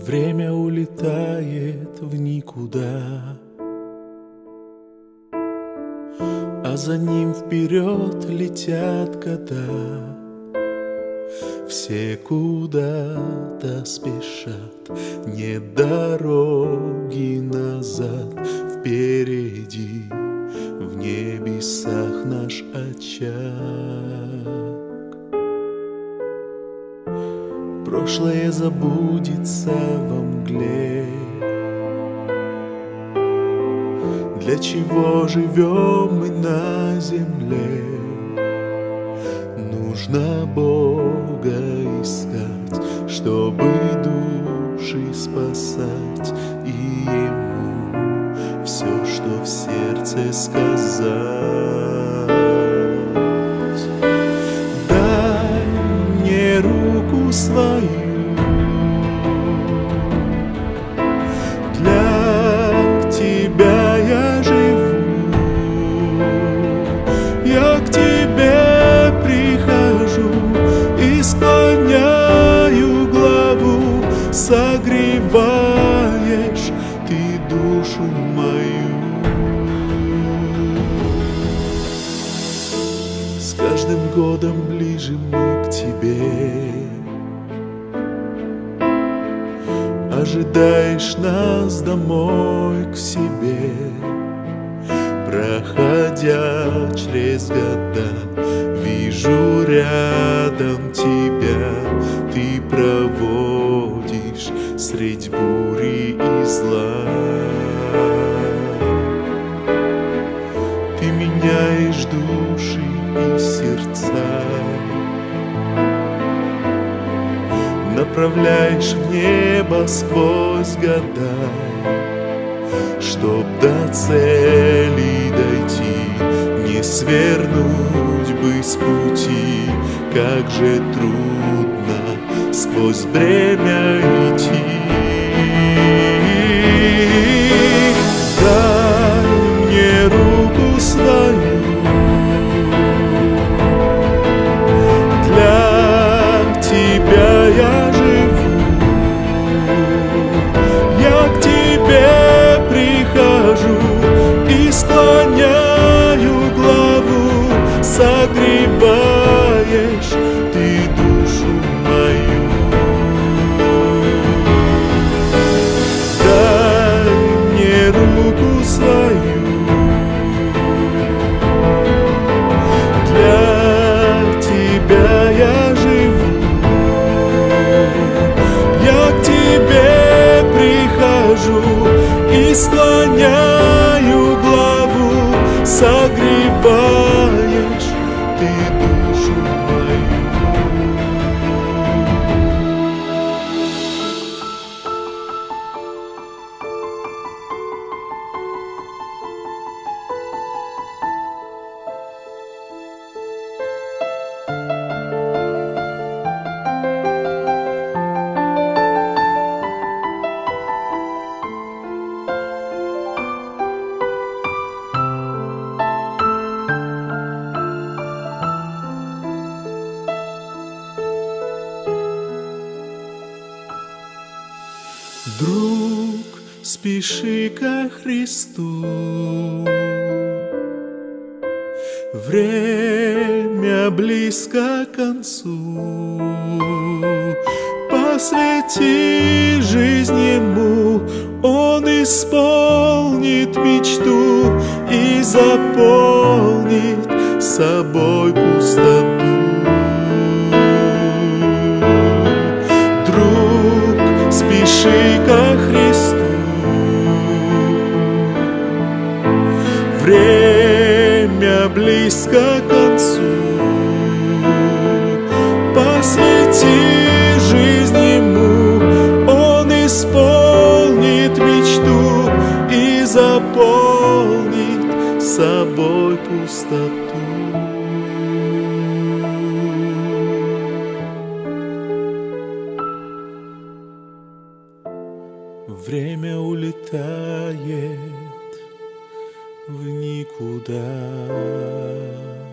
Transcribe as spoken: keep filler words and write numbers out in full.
Время улетает в никуда, а за ним вперед летят года. Все куда-то спешат, нет дороги назад. Впереди в небесах наш очаг. Прошлое забудется во мгле. Для чего живем мы на земле? Нужно Бога искать, чтобы души спасать, и Ему все, что в сердце сказать. Дай мне руку свою, для Тебя я живу, я к Тебе прихожу и склоняю главу. Согреваешь Ты душу мою. С каждым годом ближе мы к Тебе. Ожидаешь нас домой к себе. Проходя через года, вижу рядом Тебя. Ты проводишь средь бури и зла. Ты меняешь души и сердца, направляешь в небо сквозь года. Чтоб до цели дойти, не свернуть бы с пути. Как же трудно сквозь бремя идти. Дай мне руку свою, для Тебя я живу, я к Тебе прихожу и склоняю главу. Согреваешь Ты душу мою. Дай мне руку свою, для Тебя я живу, я к Тебе прихожу и склоняю главу. Согреваешь Ты душу мою. Друг, спеши ко Христу, время близко к концу. Посвяти жизнь Ему, Он исполнит мечту и заполнит собой пустоту. Спеши ко Христу, время близко к концу. Посвяти жизнь Ему, Он исполнит мечту и заполнит собой пустоту. Время улетает в никуда.